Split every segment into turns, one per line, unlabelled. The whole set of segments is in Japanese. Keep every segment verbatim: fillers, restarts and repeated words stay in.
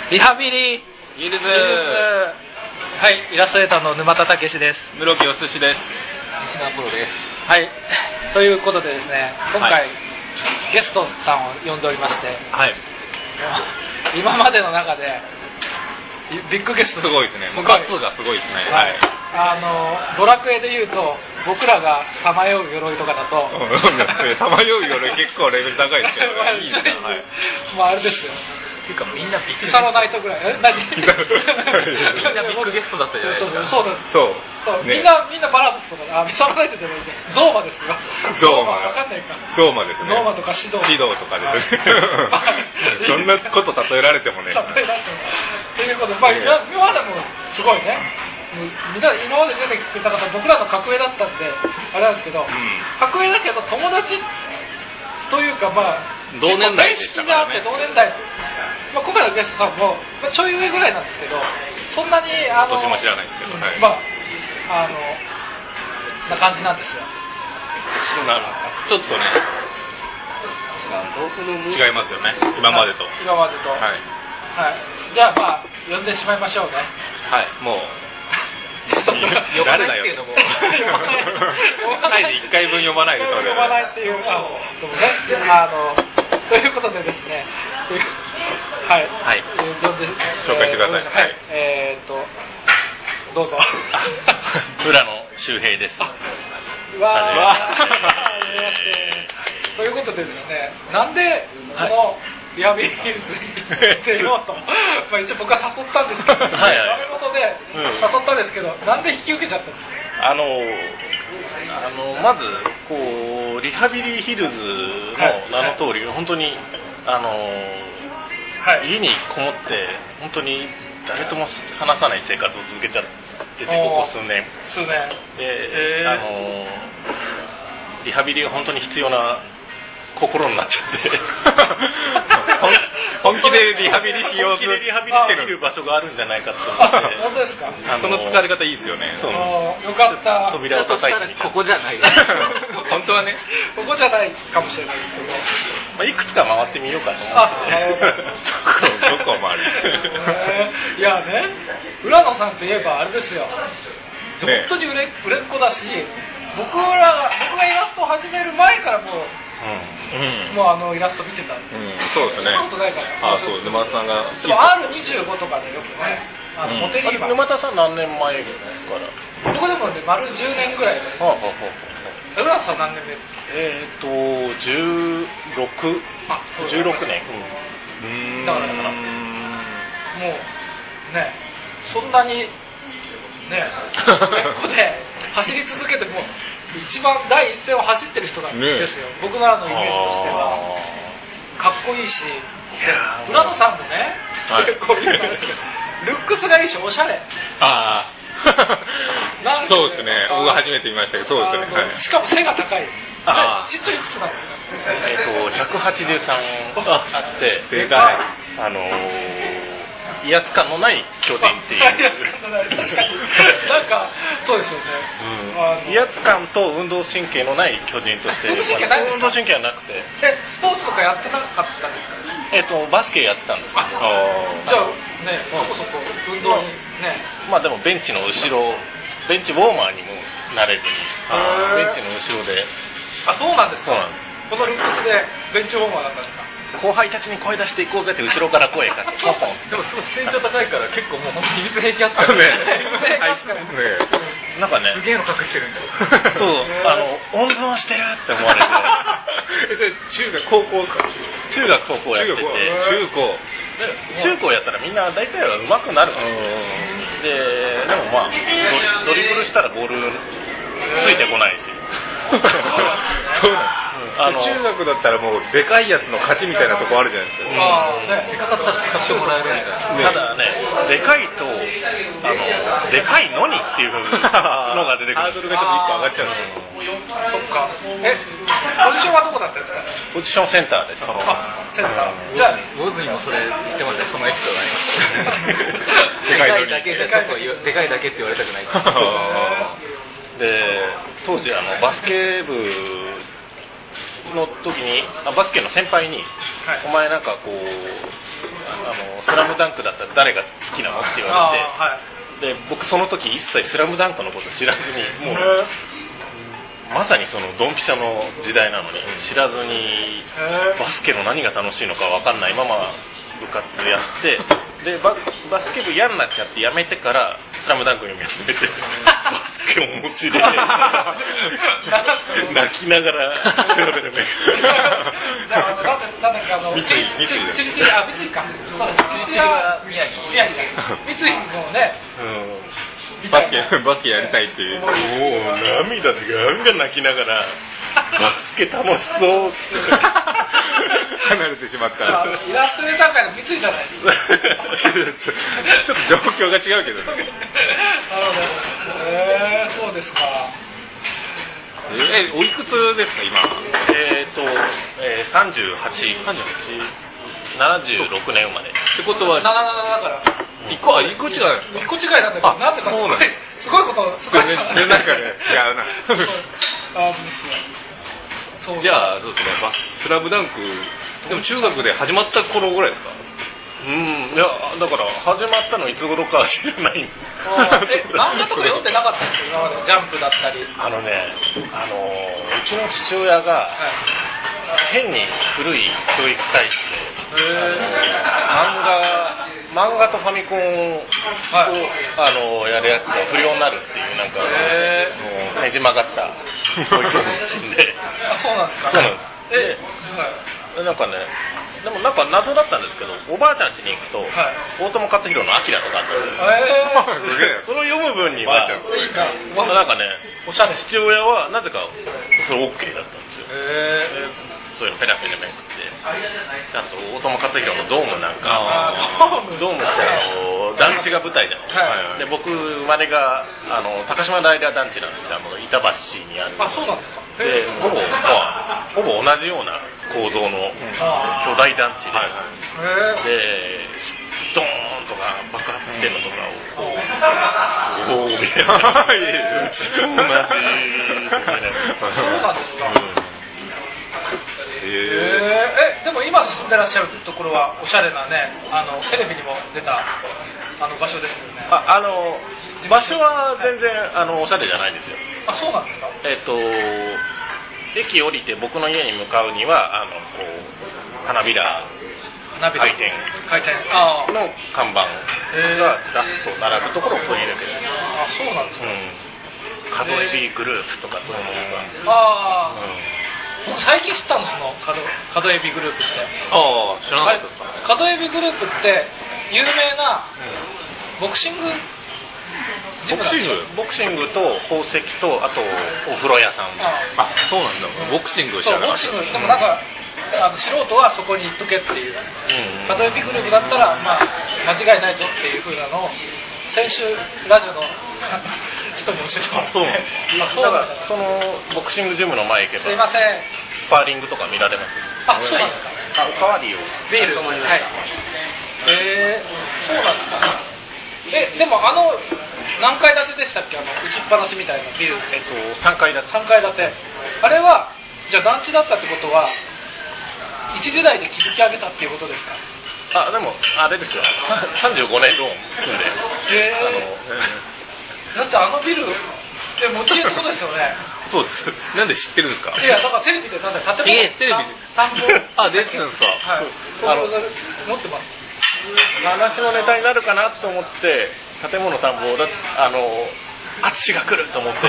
リハビリ
ギルズ。
はい、イラストレーターの沼田武史です。
室木お寿司です。
西田プロです。
はい、ということでですね、今回、はい、ゲストさんを呼んでおりまして、
はい、
今までの中でビッグゲスト
すごいですね。ガッツがすごいですね。はい。
あのドラクエでいうと僕らがさまよう鎧とかだと
さまよう鎧結構レベル高いですけど、ね、いいですね。はい。
まああれですよ。
っていうかみんなビッグゲス
ト。サロナイトぐらい。え何？みん
なビッグゲストだったじゃないですか。
そうそうそう。みんなみんなバランスとかあサロナイトじゃないでゾーマですよ。
ゾーマ。
わかんないか。
ゾーマですね。
ゾーマとかシド
シドとかですね。そんなこと例えられてもね。
例えられても。ということで、まあ今までもすごいね。みんな今まで出てきた方僕らの格上だったんであれなんですけど、うん、格上だけど友達というかまあ
同年代でしたからね。
同年代、まあ、今回のゲストさんも、まあ、ちょい上ぐらいなんですけどそんなにあの
年も知らないですけど、はい、
まああのな感じなんですよ。
なるちょっとね違いますよね今までと、はい、
今までと、はいはい、じゃあまあ呼んでしまいましょうね。
はい、もう
呼ばないっていうのも
呼ばないでいっかいぶん読まないで
呼ばないっていうあでもねあのということでですねはい、
はい、
呼んで
紹介してください。
はい、はい、えー、っとどうぞ
浦野周平です。
わーということでですねなんでこのリハビリヒルズに出ようとまあ一応僕は誘ったんですけど、はいはい、ダメ元で誘ったんですけど、うん、なんで引き受けちゃったんですか？
あのあのまずこうリハビリヒルズの名の通り、はい、本当にあの、はい、家にこもって本当に誰とも話さない生活を続けちゃっててここ数年
数年
で、あのリハビリが本当に必要な心になっちゃって
本気でリハビリしようと
本気でリハビリしてる場所があるんじゃないかと思って
本当ですか？
その疲れ方いいですよね。
そうよかった
扉を叩いてみた
ここじゃない
本当はね
ここじゃないかもしれないですけど、ま
あ、いくつか回ってみようかと思って
どこ回る
いやね浦野さんといえばあれですよ本当に売れ、売れっ子だし僕ら僕がイラストを始める前からもううん、もうあのイラスト見てたんで、
うん、そうですね。
そんなことないから。
あ、そう沼田さんが。
でも アールにじゅうご とかでよくね、あの、うん、モテリーマン。
沼田さん何年前ですから。
僕でもね丸じゅうねんぐらいで。はあはあはあ。浦田さん何年目ですか？
えっ、ー、とじゅうろく、じゅうろくねん。
うん。だからだからもうねそんなにね売れっ子で走り続けても。一番第一線を走ってる人なんですよ、ね、僕らのイメージとしてはかっこいいし浦野さんもね、はい、結構いいルックスがいいしおしゃれ
ああそうですね僕が初めて見ましたけどそうですね、はい、
しかも背が高い
あ
ちっちゃい靴なんですか？
えっとひゃくはちじゅうさんあって
でかい
あのー威圧感のない巨人っていう
威圧感のない確かになんかそうですよね、
うん、威圧感と運動神経のない巨人として
運動神経ないですか？
運動神経はなくて
えスポーツとかやってなかったんですか？
えっとバスケやってたんですけど
じゃあねそこそこ運動にね
まあでもベンチの後ろベンチウォーマーにもなれずにベンチの後ろで
あそうなんですか？
そうなんです
このルックスでベンチウォーマーだったんですか？
後輩たちに声出していこうぜって後ろから声かけてポンポン
でもすごい身長高いから結構もう本当秘密兵器あったよね
なんかね
すげえの隠してるんだよ
そうあの温存してるって思われて
中学高校ですか？
中学高校やってて
中高
中高やったらみんな大体は上手くなるからででもまあドリブルしたらボールついてこないし
そうなんです、うん、あの中学だったらもうでかいやつの勝ちみたいなとこあるじゃないですか、うん
あね、
でかかったら使ってもらえるみたいな、
ね、ただねでかいとあのでかいのにっていうのが出てくる
ハードルがちょっといっこ上がっちゃう、
うん、そっかえポジションはどこだったんですか？
ポジションセンターです。
あセンター、うん、じゃあ
坊主にもそれ言ってました。そのエピソードありますでかいだけででかいだけって言われたくない
で当時あのバスケ部の時にあバスケの先輩に、はい、お前なんかこうあのスラムムダンクだったら誰が好きなのって言われて、はい、で僕その時一切スラムダンクのこと知らずに、もうまさにそのドンピシャの時代なのに知らずにバスケの何が楽しいのか分かんないまま部活やってで バ, バスケ部嫌になっちゃってやめてからスラムダンク読み始めてバスケを持ちで泣きながらペロペロペロ
三井三井三井あ三井か三井は宮城宮城三井もね、
うん、バスケバスケやりたいっていうもう
涙でガンガン泣きながらバスケ楽しそう
離れてしまった
イラストレーター界の三井じゃない
ちょっと状況が違うけどね。なる
ほど。えー、そうですか。
えー、おいくつですか今？
えーと、えー、さんじゅうはち、さんじゅうはち、ななじゅうろくねん生まれ。
ってことはななななだから
一個一個違う。
一個違いなんだけど、なんでかすごいすごいことすごいね。
なんかね違うな。
あ
そうじゃあそうですね。スラムダンクでも中学で始まった頃ぐらいですか？
うん、いやだから始まったのいつ頃か知らない。
え、漫画とか読んでなかったんですよ今まで。ジャンプだったり。
あのね、あのうちの父親が、はい、変に古い教育体質で、漫画漫画とファミコンを、はい、あのやるやつが不良になるっていうなんかもうねじ曲がった教育方針で。
あ、そうなんですか。
そうなんです。え、はい、なんかね。でもなんか謎だったんですけど、おばあちゃん家に行くと、はい、大友克洋のアキラとかあったんですよ。えー、それを読む分には、なんかね、おしゃれ父親はなぜかそれ OK だったんですよ。えーそういうのペラペラめくって、あと大友克洋のドームなんか、ドームってあの団地が舞台じゃないですか。はい、で僕生まれがあの高島平団地なんですよ。あの板橋にある。
あ、そうなんですか。
でほぼ、まあ、ほぼ同じような構造の巨大団地で、でドーンとか爆発してるのとかをおおみたいな同じ
そうなんですか。えー、えでも今住んでらっしゃるところはおしゃれなね、あのテレビにも出たあの場所ですよね。
あ、あの場所は全然、はい、あのおしゃれじゃないんですよ。
あ、そうなんですか。
えっと駅降りて僕の家に向かうにはあのこう花びら開店
開店
の看板がダッと並ぶところを取り入れてる。
あ、そうなんですか。
うん、角エビグループとかそういうのが。
ああ。うん、最近知ったのその角角エビグループって。
ああ、知らなかったですか。
角エビグループって有名なボクシング
ボクシングボクシングと宝石とあとお風呂屋さん。
あ、そうなんだ。ボクシングを知らなかった。
そうボクシングでもなんか、うん、あの素人はそこに行っとけっていう、うん、角エビグループだったらまあ間違いないぞっていう風なのを先週ラジオの人に教えてもらって。
そう。あ、そうだからそのボクシングジムの前行けば。
すいません。
スパーリングとか見られます。
あ、そうなんですか。
あ、おかわりを。
ビールと思いました。はい。えー、そうなんですか。え、でもあの何階建てでしたっけ、あの打ちっぱなしみたいなビル。
えっとさんかい建て。
さんかい建て。あれはじゃあ団地だったってことは一時代で築き上げたっていうことですか。
あ、でもあれですよ。さんじゅうごねんローン組んで。
えー、あの、えー、だってあのビルで持ち家ってことですよね。
そうです。なんで知ってるんですか。
いや、だからテレビでなんだ建物。
えー、テレビで。
田んぼ。
あ、出てるんですか。
はい。あの持ってます。
話のネタになるかなと思って建物田んぼだあの淳が来ると思って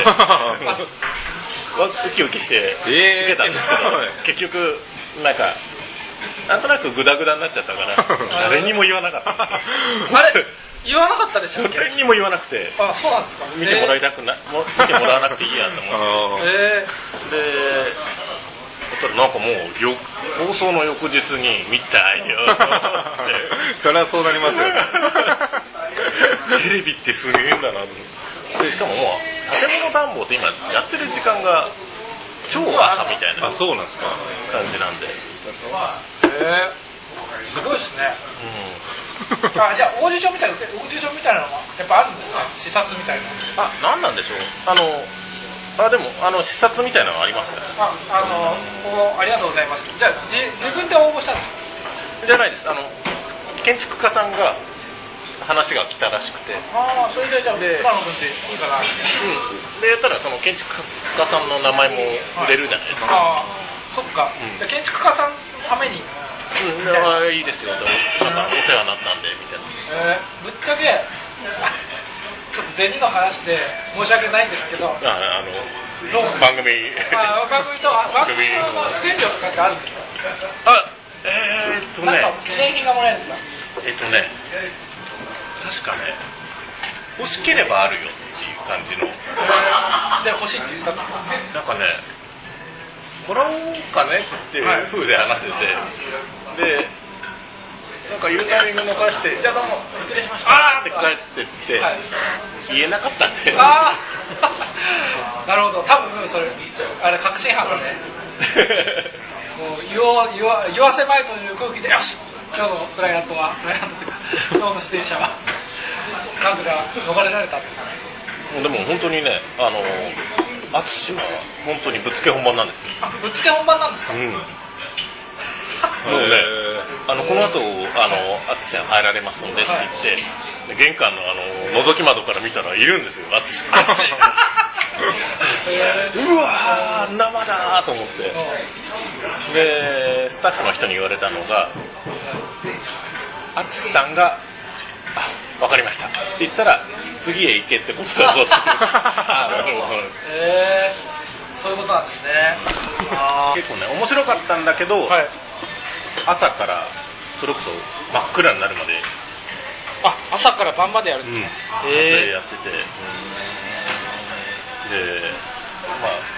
ウキウキして受けたんですけど、えー、結局なんかなんとなくグダグダになっちゃったから誰にも言わなかった。
あれ言わなかったでしょ。
誰にも言わなくて。
あ、そうなんですか。
見てもらいたくな、えー、見てもらわなくていいやと思って。えー、でなんかもう放送の翌日に見たいよ
それはそうなりますよ
テレビってすげえんだなと思って。しかももう建物探訪って今やってる時間が超朝みたいな。
あ、そうなんですか。
感じなんで。
へえー、すごいですね。うん、あ、じゃあオーディションみたいなオーディションみたいなのがやっぱあるんですか。視察みたいな。
あ、なんなんでしょう。あのあ、でもあの視察みたいなのがありましたね。
あ、あのおありがとうございます。じゃあじ自分で応募したんですか。
じゃないです。あの建築家さんが話が来たらしくて、
ああ、それでじゃあ
で
熊野君っていいかな。
うんで言ったらその建築家さんの名前も売れるじゃないですか、
ああ、そっか、
うん
で建築家さんのために、
うん、あいいですよ、なんかお世話になったんでみたいな。
えー、ぶっちゃけちょっと銭の話で申し訳ないんですけど、
ああの
ローン
番組
あ番組とあ番組
番組
の出演料とかってあるんですか？
あえー、っとね
なんか記念品がもらえるんですか？
えっとね確かね欲しければあるよっていう感じの、
で欲しいって言ったんですか？
なんかねもらおうかねっていう風で話してて、でなんか言うタイミング逃してじゃあどうも失礼しましたって帰ってって、はい、言えなかったんで、
ああなるほど、多分それあれ確信犯だねもう言おう言わ言わせまいという空気でよし今日のクライアントはクライアントというか今日の出演者はなんとか逃れられたんですかね。
でも本当にねあの淳は本当にぶっつけ本番なんですよ。
あ、ぶっつけ本番なんですか？
うんそうね、あのこの後あの淳さん入られますのでって言って、はい、玄関のあの覗き窓から見たらいるんですよ、淳さんうわー生だーと思って、でスタッフの人に言われたのが淳さんがあ分かりましたって言ったら次へ行けってことだぞってあなるほど、
えー、そういうことなんですねあ
結構ね面白かったんだけど、はい、朝からそれこそ真っ暗になるまで
あ朝から晩までやるんですか、
うん、えー、やっててでまあ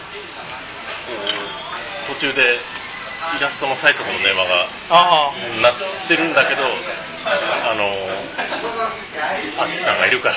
途中でイラストの最速の電話が鳴ってるんだけどあの淳さんがいるから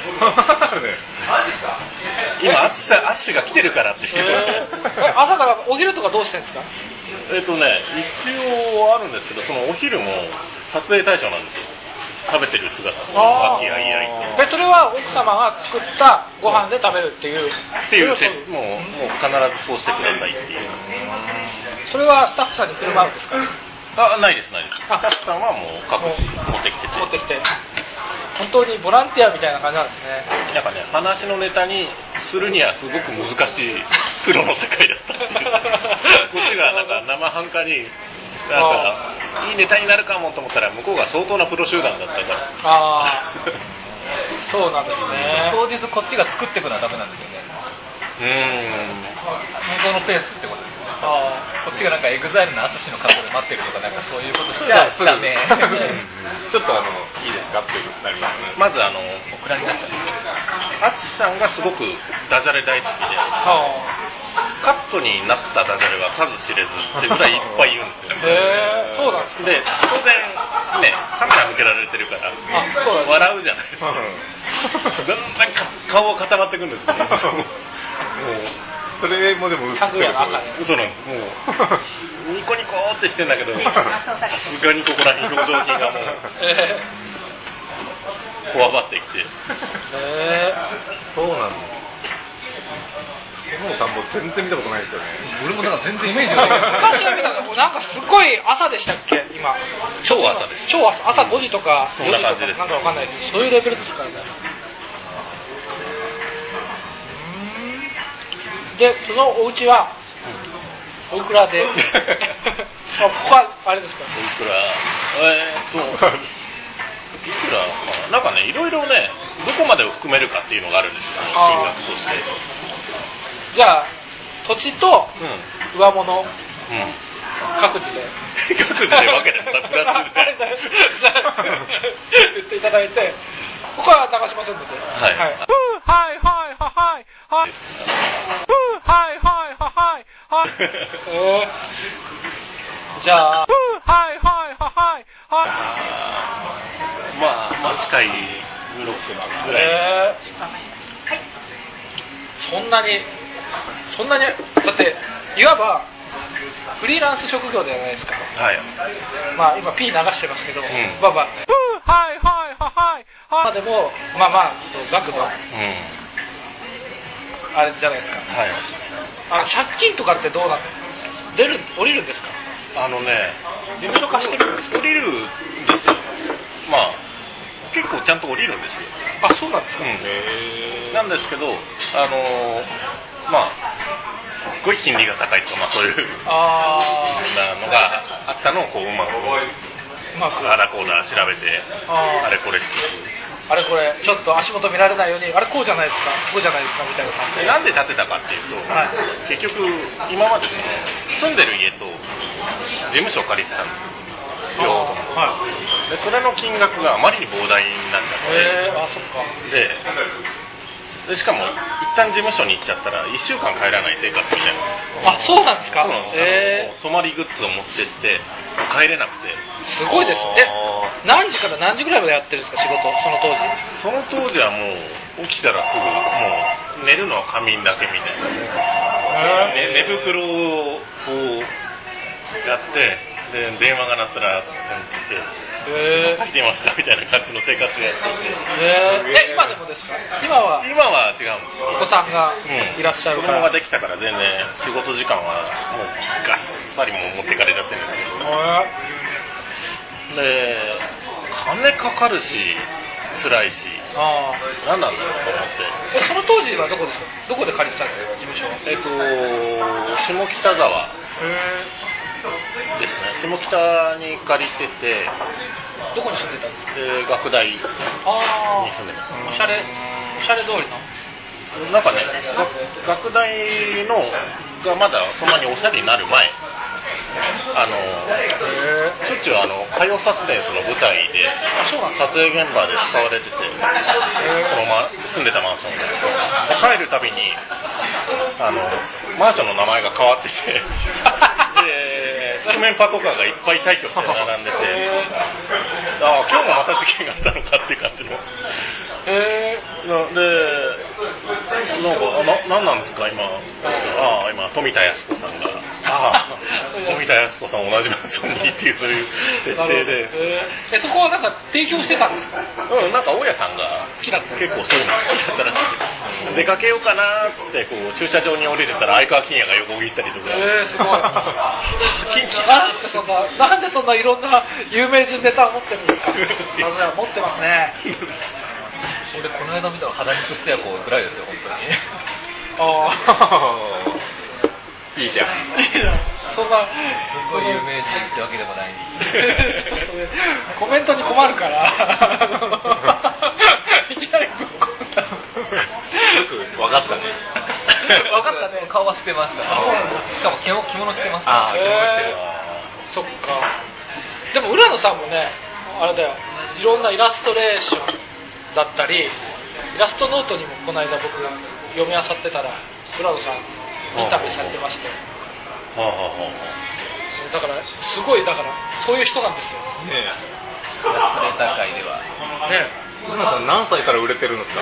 今淳さん淳が来てるからっていう、
えー、朝からお昼とかどうしてるんですか？
えっとね一応あるんですけどそのお昼も撮影対象なんですよ。食べてる姿和気あいあいって。
でそれは奥様が作ったご飯で食べるっていう
っていうもうもう必ずそうしてくださいっていう。
それはスタッフさんに振る舞うんですか？
あないですないです。スタッフさんはもう各自持ってきてて
持ってきて本当にボランティアみたいな感じなんですね。
なんかね話のネタにするにはすごく難しいプロの世界だったっていうこっちがなんか生半可になんかいいネタになるかもと思ったら向こうが相当なプロ集団だったから
あそうなんですね。
当日こっちが作っていくのはダメなんですよね。
うーん
向こうのペースってことですよね。あこっちがなんかエグザイルの淳の格好で待ってるとかなんかそういうことしちゃダメ
ちょっとあのいいですかってなりますね。
まずあの
送られましたね。
淳さんがすごくダジャレ大好きでカットになったダジャレは数知れずってぐらいいっぱい言うんですよ。
へーそうなんですか。
で当然ねカメラ向けられてるから笑うじゃないですか。だんだん顔が固まってくるんですけどもう
それもでも
嘘なんです。
もうニコニコってしてんだけどさすがにここらに表情筋がもうこわばってきて
へーそうなんです。
野本さんも全然見たことないですよね。
俺もなんか全然イメージがない
昔は見たのなんかすごい朝でしたっけ今
超朝です。
超朝朝ごじとかよじとか
そんな感じです。
なんかわかんないですそういうレベルですからね。でそのお家はおいくらであここはあれですか。
おいくらえー、っといくらまあなんかねいろいろねどこまでを含めるかっていうのがあるんですよ金額として。
じゃあ土地と上物、うん、各自で
各自で分けてまたプラスで
じゃあ言っていただいてここは流しませんのではいはいはいはいはいはいはいはいはいはいえー、じゃあはいはいはいはい
まあまあ近いにろくせんまんぐらい、
えー、そんなにそんなにだっていわばフリーランス職業じゃないですか。
はい。
まあ今 P 流してますけど、うん、まあまあはいはいはいはい。でもまあまあ額の、うん、あれじゃないですか。
はい。
あの借金とかってどうなって出る降りるんですか。
あのね
事務所貸してるんですか。
降りるんですよ。 まあ結構ちゃんと降りるんですよ。
あ、そうなんですか。
うん、なんですけど、あのー、まあすごい金利が高いとか、まあ、そういうあのがあったのをこううまくうまくあらこうだ調べて あ, あれこれして
あれこれちょっと足元見られないようにあれこうじゃないですかこうじゃないですかみたいな感じで
なんで建てたかっていうと、はい、結局今までその住んでる家と事務所を借りてたんですよ両方とも、はい、でそれの金額があまりに膨大になっちゃって、
えー、あそっか
ででしかも一旦事務所に行っちゃったらいっしゅうかん帰らない生活みたいな。
あ、そうなんですか。
そうなんです、えー、泊まりグッズを持ってって帰れなくて。
すごいですね。え、何時から何時ぐらいまでやってるんですか仕事その当時。
その当時はもう起きたらすぐもう寝るのは仮眠だけみたいな、ね、寝袋をこうやってで電話が鳴ったら
えー、
入っていましたみたいな感じの生活をやっていて、
えー、え今でもですか。今は
今は違うんですよ。
お子さんがいらっしゃるから、
うん、子供ができたから全然仕事時間はもうガッサリも持ってかれちゃってるんですけど、で金かかるし辛いしあ何なんだろうと思って。
えその当時はどこですか。どこで借りてたんですか事務所。
えっと下北沢ですね。下北に借りてて、
どこに住んでたんですか。
で学大に住んでます。
おしゃれおしゃれ通りの
なんかね、学大のがまだそんなにおしゃれになる前、あのしょっちゅうあの火曜サスペンスの舞台で撮影現場で使われてて、そのま住んでたマンションで帰るたびにあのマンションの名前が変わっててで覆面パトカーがいっぱい退去して並んでて、ああ今日もまた事件があったのかっていう感じの。えー、でなんかな、なんなんですか今。ああ今富田靖子さんがああ富田靖子さん同じマンションにっていうそういう設定で、
えー、そこはなんか提供してたんですか。
うん、なんか大家さんが
好きだった
結構そういうの好きだったらしくて、出かけようかなってこう駐車場に降りてたら相川金也が横切ったりとか。
えー、すごいなんでそんななんでそんないろんな有名人ネタを持ってるんですか。まずは持ってますね。
俺この間見たら肌肉つや子ぐらいですよ本当に。
ああ
いいじゃん。
そんな
すごい有名人ってわけでもない。
ちょっとねコメントに困るからいきなりぶっ込んだ。よ
く分かったね。
分かったね。
顔は捨てました。しかも着物着物着てます。
ああ着物着てる。
そっか。でも浦野さんもねあれだよいろんなイラストレーションだったりイラストノートにもこの間僕が読み漁ってたら浦野さんインタビューされてまして、はあはあはあ、だからすごいだからそういう人なんですよね。
イラストレーター界では
ね。浦野さん何歳から売れてるんですか。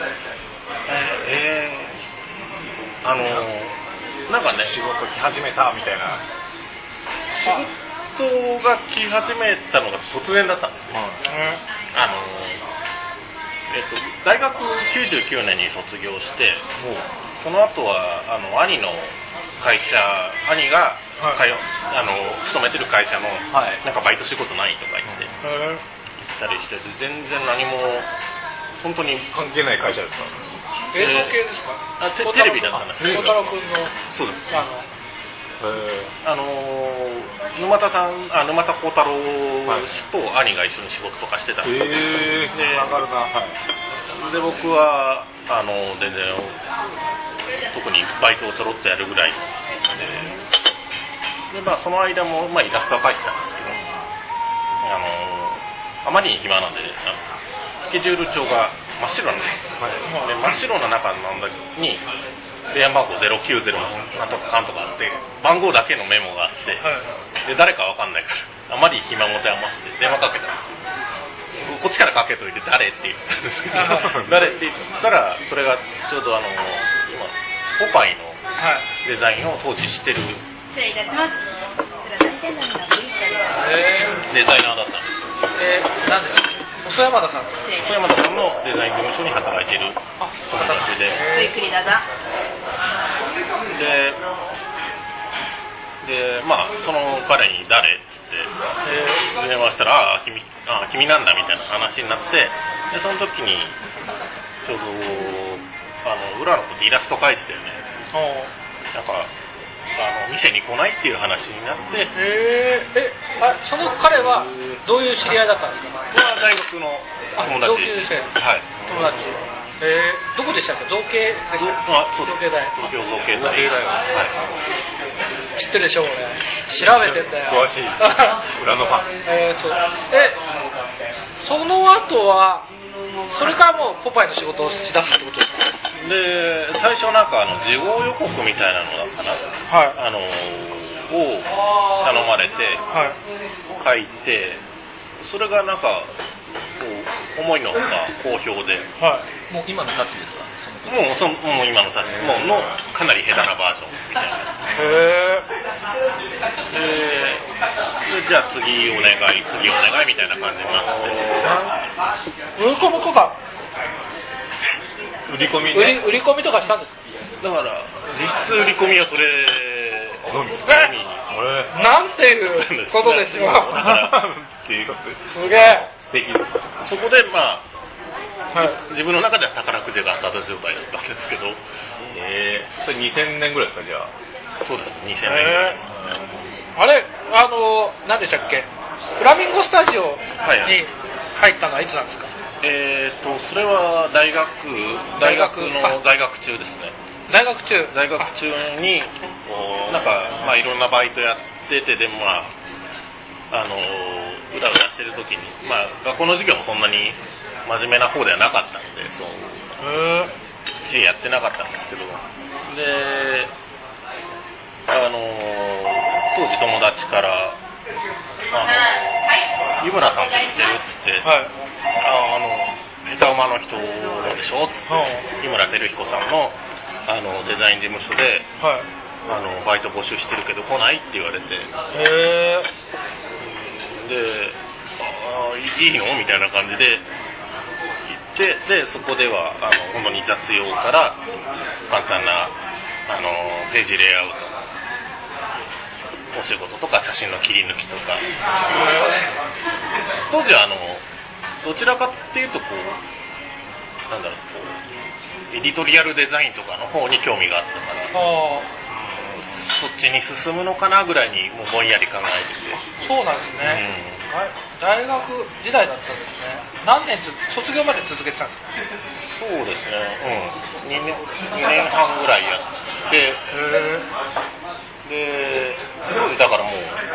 えー、あのー、なんかね
仕事来始めたみたいな。
仕事が来始めたのが突然だったんですよ、うん、あのえっと、大学きゅうじゅうきゅうねんに卒業してその後はあの兄の会社兄が、はい、あの勤めてる会社の、はい、なんかバイト仕事ないとか言って、うん、行ったりして全然何も本当に
関係ない会社ですか。
映像系ですか。
あ テ, テレビだったんですよ。
小太郎君の
そうです。
あの
あのー、沼田さんあ沼田幸太郎氏と兄が一緒に仕事とかしてたんです、
えー、で, 上がるな、はい、
で僕はあの全然特にバイトをちょろっとやるぐらいで、で、まあ、その間も、まあ、イラストは描いてたんですけど、あのあまりに暇なんでスケジュール帳が真っ白なんです、はい、で真っ白な中なんだに電話番号ゼロきゅうゼロなんとかかんとかあって番号だけのメモがあって、はい、で誰かわかんないからあまり暇持て余して電話かけたんです。こっちからかけといて誰って言ったんですけど誰って言ったらそれがちょうどあの今ポパイのデザインを当時してる、
失礼いたします。
デザイナーだったんですよ。
えー、何ですか。細山田さん
細山田さんのデザイン事務所に働いている友達で、
ごゆっくりどうぞ。
ででまあその彼に誰っつって電話したらああ君あ君なんだみたいな話になって、でその時にちょうどあの浦野君ってイラスト描いてたよね。なんかあの店に来ないっていう話になって、
えー、えあその彼はどういう知り合いだったんですか？
僕は大学の友達。
同級生、
はい、
友達。えー、どこでしたっけ？造形でしたっけ？
あ、そうです。
造形大。
東京造形大。はい。
知ってるでしょ俺。調べてんだよ。
詳しい。裏のファン。
えー、そう。え、その後はそれからもうポパイの仕事をしだすってことですか？
で、最初なんかあの事後予告みたいなのだったかな。
はい。
あのを頼まれて、はい、書いて、それがなんかこう思いのほか好評で、
はい、もう今のタッチですか？その
もうそもう今のタッチもうのかなり下手なバージョンみたいな。
へ
え。で、じゃあ次お願い次お願いみたいな感じになって。
売り込みとか
売り込み、ね、
売り売り込みとかしたんですか？
だから実質売り込みはそれ
のみ。
なんていうことでしょう。すげえ。
素敵。
そこでまあ、
はい、
自分の中では宝くじが当たった状態だったんですけど、
えー、それにせんねんぐらいですか？じゃあ。
そうです、にせんねんぐらいですね。
あれ、あの何でしたっけ？フラミンゴスタジオに入ったのはいつなんですか？
えーとそれは大学大学の在学中ですね。
在学中
在学中になんかまあいろんなバイトやってて、でもまああのうらうらしてる時に、まあ学校の授業もそんなに真面目な方ではなかったので、そうきっちりやってなかったんですけど、であの当時友達からあの湯村さんって知ってるっつって、はい、あの下手馬の人でしょっつって、井村照彦さんのあのデザイン事務所で、はい、あのバイト募集してるけど来ないって言われて、へーであいいのみたいな感じで行って、でそこではあの本当に雑用から簡単なあのページレイアウトお仕事とか写真の切り抜きとか、当時はあのどちらかっていうとこうなんだろうこうエディトリアルデザインとかの方に興味があったから、そっちに進むのかなぐらいにもうぼんやり考えてて。
そうなんですね、うん、大学時代だったんですね。何年つ卒業まで続けてたんですか？
そうですね、うん、にねんはんぐらいやって、で当時だからもう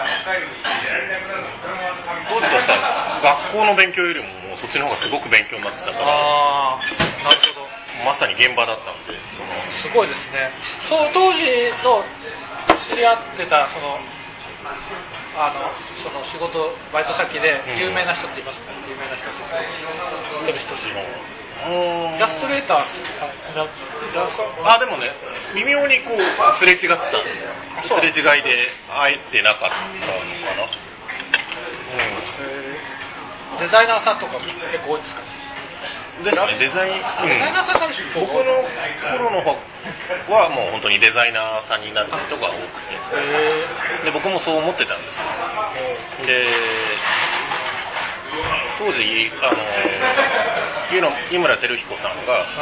当時としては学校の勉強よりももうそっちの方がすごく勉強になってたから、
あなるほど、
まさに現場だったんで、その
すごいですね。そう当時の知り合ってたそのあのその仕事バイト先で有名な人っていますか？うん、有名な人って知ってる人っていうのイラストレーター
あでもね微妙にこうすれ違ってたすれ違いで会えてなかったのかな、
うん、デザイナーさんとか結構多いですかね？
ですね、デザイン、うん、
デザイナーさんから
僕の頃の方はもう本当にデザイナーさんになる人が多くて、で僕もそう思ってたんですよ。で当時あの井村照彦さんが、はい、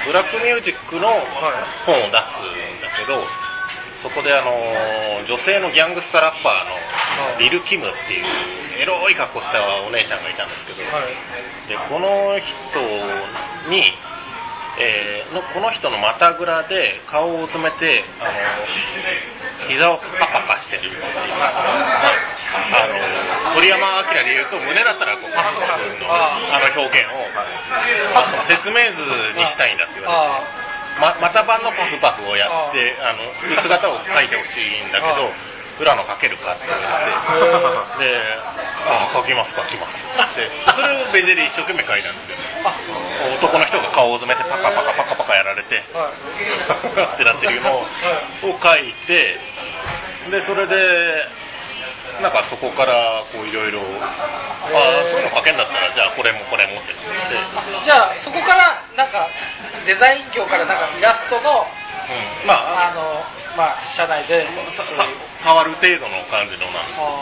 ブラックミュージックの本を出すんだけど、そこであの女性のギャングスタラッパーのリル・キムっていうエロい格好したお姉ちゃんがいたんですけど、はい、でこの人に、えー、のこの人の股ぐらで顔を詰めてあの膝をパカパカしてるっていう、まあ、あの鳥山明でいうと胸だったらこうパカパカのあの表現をあの説明図にしたいんだって言われて。ま、股版のパフパフをやってあの姿を描いてほしいんだけど裏の描けるかって言われてでああ描きます描きますってそれをベジェリ一生懸命描いたんですよ。男の人が顔を詰めてパカパカパカパカやられてってなってるのを描いて、でそれでなんかそこからこういろいろあそういうの描けんだったらじゃあこれもこれもってって
じゃあそこからなんかデザイン業からなんかイラストの、うん、まああのまあ社内で
触る程度の感じのなん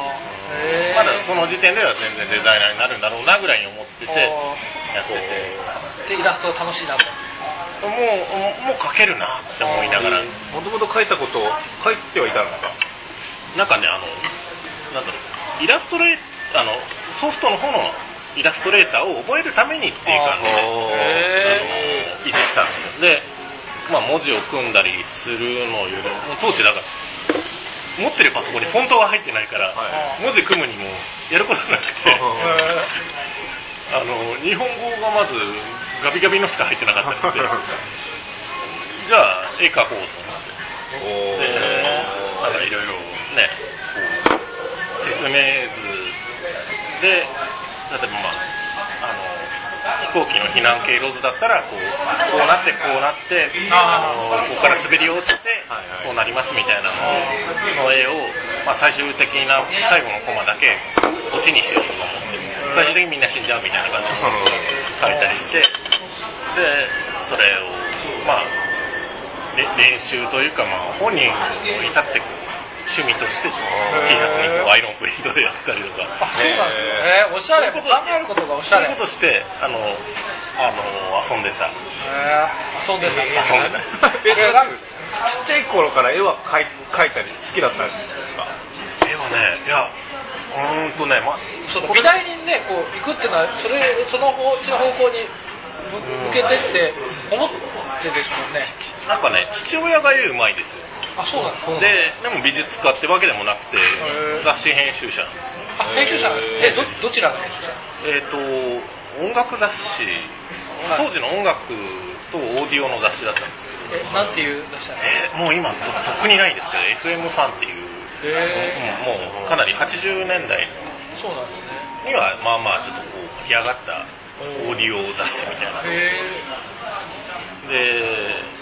まだその時点では全然デザイナーになるんだろうなぐらいに思っててやって
て、でイラスト楽しいなと、
もうもう描けるなって思いながら、
もともと描いたことを書いてはいたんですか？
なんかね、あのなんだろう、イラストレーあのソフトの方のイラストレーターを覚えるためにっていう感じであのいじったんですよ。で、まあ、文字を組んだりするのよりも当時だから持ってるパソコンにフォントが入ってないから、はい、文字組むにもやることなくてあの日本語がまずガビガビのしか入ってなかったのでじゃあ絵描こうと思って、でなんかいろいろねこう説明図で、例えばまああの飛行機の避難経路図だったらこうこうなってこうなってあのここから滑り落ちてこうなりますみたいなのの絵を、まあ、最終的な最後のコマだけオチにしようと思って最終的にみんな死んじゃうみたいな感じで書いたりして、でそれをまあ練習というか、まあ、本人に至ってこう趣味として T シャツにこうアイロンプリントでやったりとか、
あ、そうなんですよ、えー、おしゃれ、考えることがおしゃれ、
そういうことしてあのあの遊んでた、
えー、遊んでた、
遊んでた
ちっちゃい頃から絵は描い、描いたり好きだったんですか？
絵はね、いやうーんとね、まあ、
その美大にねこう行くっていうのはそれその方ちの方向に向けてって思ってですもんね。
なんかね、父親が絵うまいですよ。
あ、そうなんですか。
で、でも美術家ってわけでもなくて雑誌編集者なんですよ。
あ、編集者なんです。え、どどちらの編集者？
えっと音楽雑誌、当時の音楽とオーディオの雑誌だったんですけど。
え、なんていう雑誌なんですか？
えー、もう今とっくにないですけど エフエム ファンっていう、
え
ー、もうかなりはちじゅうねんだい
そうなんですね。
にはまあまあちょっとこう干上がったオーディオ雑誌みたいな。
へ
ーで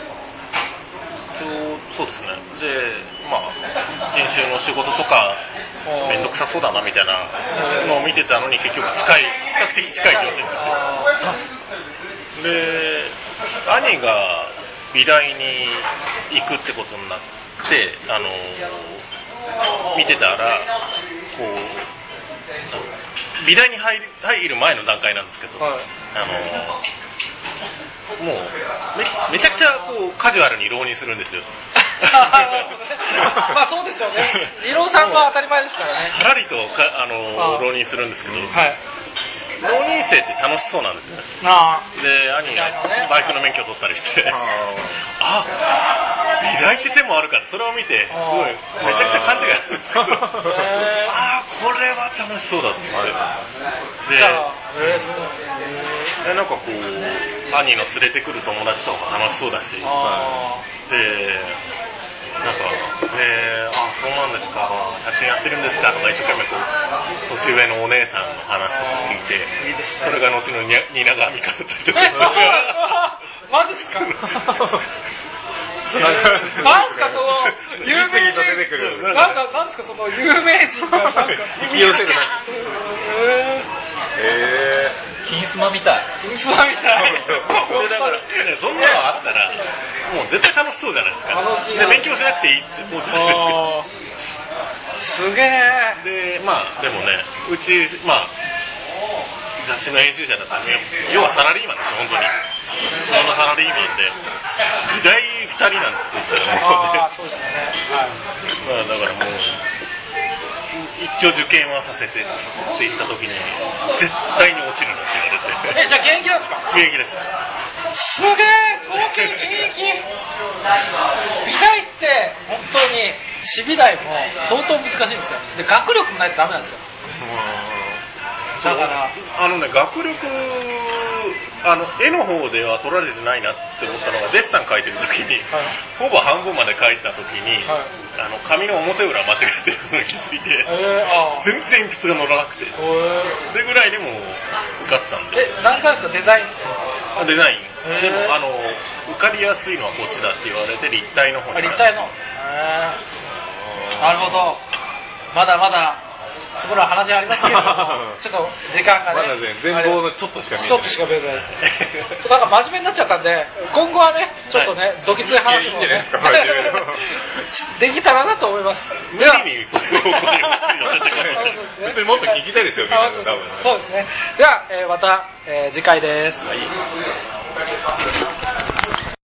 そうですね。で、まあ編集の仕事とか面倒くさそうだなみたいなのを見てたのに結局近い比較的近い業種なんですよ。で、兄が美大に行くってことになってあの見てたらこう美大に入る、入る前の段階なんですけど、はい、あのもう め, めちゃくちゃこうカジュアルに浪人するんですよ。
まあそうですよね。理論さんは当たり前ですからね。
はらりとかあの浪人するんですけど、はい、浪人生って楽しそうなんですよね。あで、兄がバイクの免許を取ったりして、あ、美大って手もあるからそれを見てすごいめちゃくちゃ勘違いするんですけど、あーこれは楽しそうだって言って、で、でなんかこう兄の連れてくる友達とかも楽しそうだし、でなんか、えー、あ、そうなんですか、写真やってるんですかとか一生懸命こう年上のお姉さんの話とか聞いて、いいですね、それが後の蜷川美香だったりとか。
マジっすか？なんすかその有名人出てくる。なんかなんですかその有名人がなんか
引き寄せるな。
えー、金スマみたい。
金スマみたい。だから
ね、そんなのあったらもう絶対楽しそうじゃないですか。楽しい。で勉強しなくていいって思うじゃないですか。
すげえ。
でまあでもね、うちまあ雑誌の編集者だったら、ね、要はサラリーマンですよ本当に。そんなサラリーマンで美大ふたりなんて言ったらもうね、
あそうですね、はい、
まあ、だからもう一応受験はさせてって言った時に絶対に落ちるなって言われて。
え、じゃあ現役なんですか？
現役です。
すげえ、早期現役。美大って本当に私美大も相当難しいんですよ。で学力ないとダメなんですよ。だから
あのね、学力あの絵の方では取られてないなって思ったのがデッサン描いてる時に、はい、ほぼ半分まで描いた時に、はい、あの紙の表裏間違えてるのに気づいて、えー、あ全然筆が乗らなくて、えー、それぐらいでも受かったんで。
え、何回ですか？デザイン？
あ、デザイン、えー、でもあの受かりやすいのはこっちだって言われて立体の方に。
立体の、えー、なるほど。まだまだつもりの話ありますけどちょっと時間がね
まだね全貌のちょっとしか見えない
ちょっとしか見えないなんか真面目になっちゃったんで今後はねちょっとね、はい、どきつい話もねできたらなと思います。
無理にそういうこと
別にもっと聞きたいですよみんな多分。
そうですね。では、えー、また、えー、次回です。はい。